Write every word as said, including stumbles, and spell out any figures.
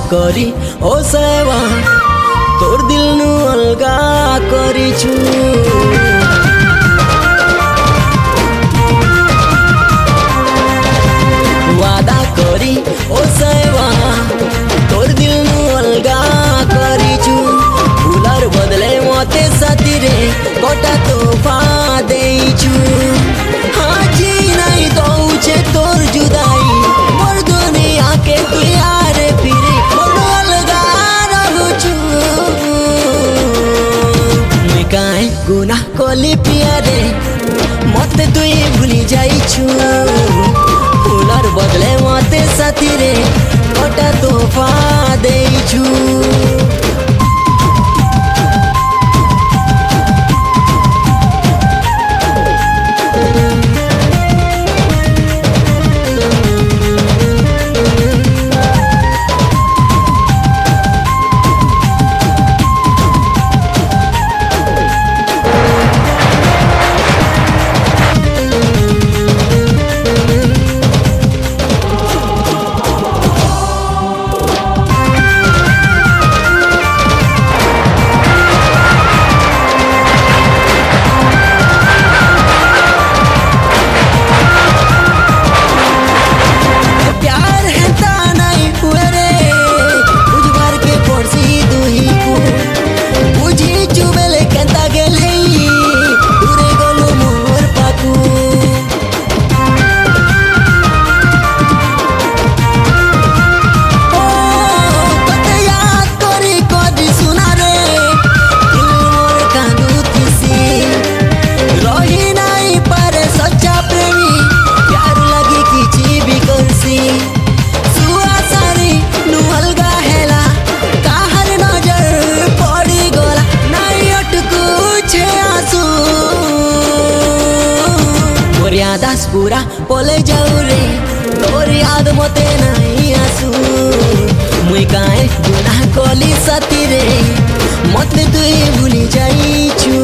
करी ओ सेवा तोर दिल नु अलगा करी छु। वादा करी ओ सेवा तोर दिल नु अलगा करी छु। फूलर बदले मते साथी रे गोटा तोहफा देई छु। हाँ जी नहीं दौचे तोर जुदाई मोर दुनिया के तू यार फिरे मोर अलगा रहू छु। मुई काहे गुनाह कली पियारे मते तुई भूली जाई छु। फूलर बदले मते साथी रे गोटा तोहफा देई छु। दास पूरा पले जाऊ रे तोर याद मते नहीं आसू। मुई काहे गुनाह कली साथी रे मते तुई भूली जाई छु।